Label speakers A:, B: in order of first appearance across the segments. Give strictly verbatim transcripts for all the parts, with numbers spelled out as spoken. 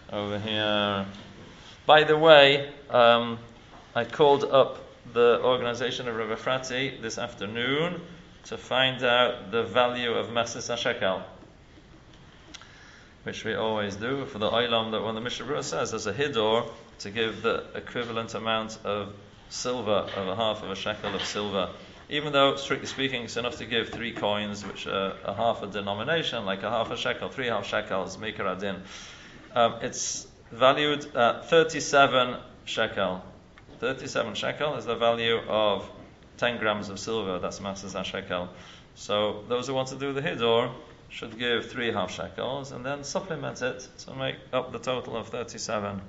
A: over here. By the way, um, I called up the organization of Rabbi Frati this afternoon to find out the value of Masas HaShekel, which we always do for the Olam, that when the Mishnah Berurah says there's a Hidor to give the equivalent amount of silver, of a half of a shekel of silver, even though, strictly speaking, it's enough to give three coins, which are a half a denomination, like a half a shekel, three half shekels, Mikar Adin. Um, it's valued at thirty-seven shekel. thirty-seven shekel is the value of ten grams of silver, that's Masas HaShekel. So those who want to do the Hidor should give three half shekels and then supplement it to make up the total of thirty-seven.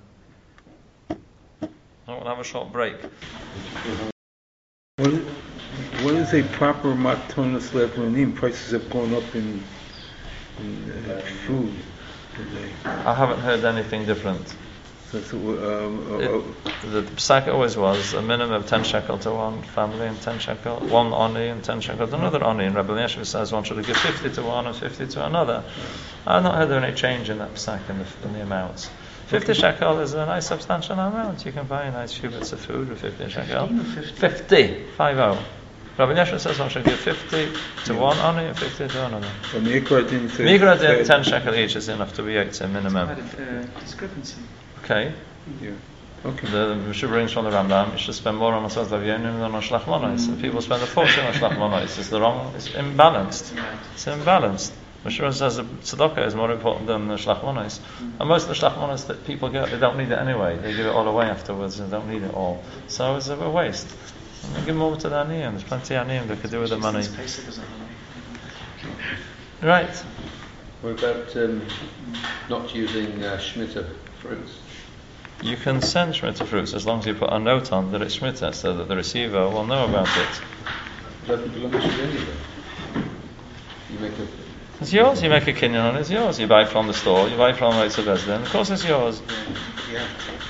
A: I will have a short break.
B: What, what is a proper matonas levanim? Prices have gone up in, in uh, food today.
A: I haven't heard anything different.
B: So, so, um, uh,
A: it, the psak always was a minimum of ten shekel to one family and ten shekel, one oni and ten shekel to another oni. And Rabbi Yeshua says one should give fifty to one and fifty to another. I've not heard of any change in that psak in the, in the amounts. fifty shekel is a nice substantial amount. You can buy a nice few bits of food with fifty shekel. fifty, five oh. Rabbi Yeshua says one should give fifty to one oni and fifty to another.
B: Well, Mikra Adin says
A: Mikra Adin, ten shekel each is enough to be eight minimum.
C: It's quite a uh, discrepancy.
A: Okay.
B: Yeah. Okay.
A: The Mishnah brings from the Rambam, you should spend more on Masas Lavyanim than on Shlach Monos. If people spend a fortune on Shlach Monos, it's the wrong, it's imbalanced. It's imbalanced. Mishnah says the tzedakah is more important than the Shlach Monos. And most of the Shlach Monos that people get, they don't need it anyway. They give it all away afterwards and don't need it all. So it's a waste. And they give more to the Aniyim. There's plenty of Aniyim they could do with the money. Right.
D: What about um, not using uh, Shemitah fruits?
A: You can send Shemitah fruits as long as you put a note on that it's Shemitah, so that the receiver will know about it.
D: Doesn't belong to you anyway. You make a.
A: It's yours. You make a kinyan on it. It's yours. You buy it from the store. You buy it from Reitzah Bezdin. Of course, it's yours.
D: Yeah.